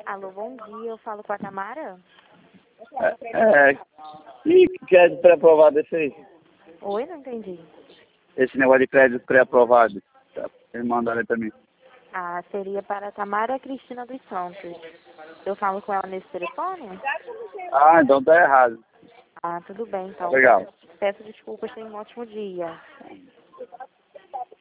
Alô, bom dia. Eu falo com a Tamara? E crédito pré-aprovado esse aí? Oi, não entendi. Esse negócio de crédito pré-aprovado. Tá, eles mandaram aí pra mim. Ah, seria para a Tamara Cristina dos Santos. Eu falo com ela nesse telefone? Ah, então tá errado. Ah, tudo bem, então. Legal. Peço desculpas, tenha um ótimo dia.